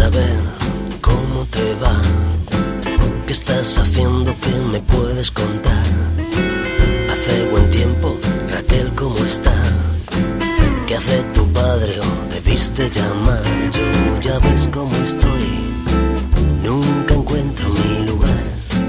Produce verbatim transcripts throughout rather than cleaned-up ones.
saber cómo te va, qué estás haciendo, qué me puedes contar. Hace buen tiempo, Raquel, ¿cómo está? ¿Qué hace tu padre? ¿O debiste llamar? Yo ya ves cómo estoy, nunca encuentro mi lugar.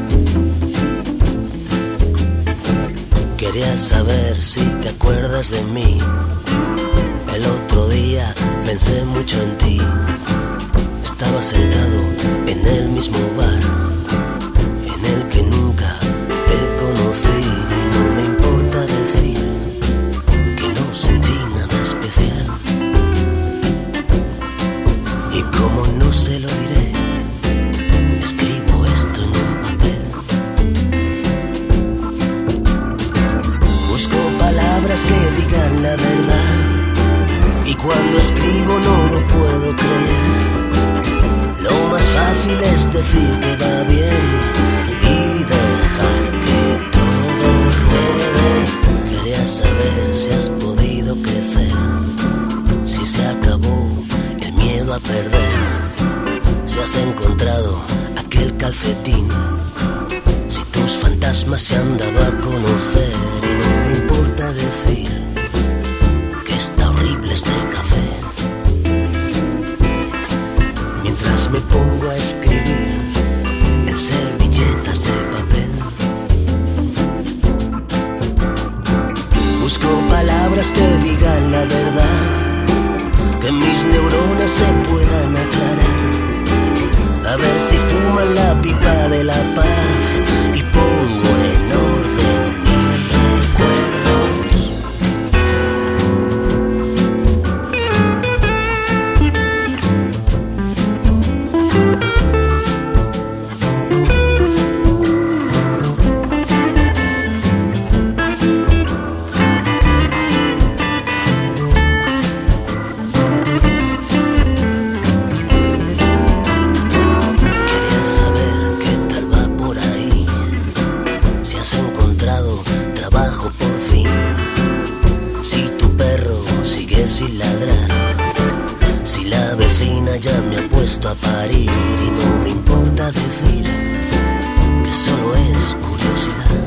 Quería saber si te acuerdas de mí. El otro día pensé mucho en ti. Estaba sentado en el mismo bar en el que nunca te conocí. Y no me importa decir que no sentí nada especial. Y como no se lo diré, escribo esto en un papel. Busco palabras que digan la verdad, y cuando escribo no lo puedo creer. Lo más fácil es decir que va bien y dejar que todo ruede. Quería saber si has podido crecer, si se acabó el miedo a perder, si has encontrado aquel calcetín, si tus fantasmas se han dado a conocer. Y no me importa decir que está horrible este café, mientras me pongo a escribir en servilletas de papel. Busco palabras que digan la verdad, que mis neuronas se puedan aclarar. A ver si fuman la pipa de la paz y pongo en orden mis recuerdos. Sin ladrar, si la vecina ya me ha puesto a parir. Y no me importa decir que solo es curiosidad.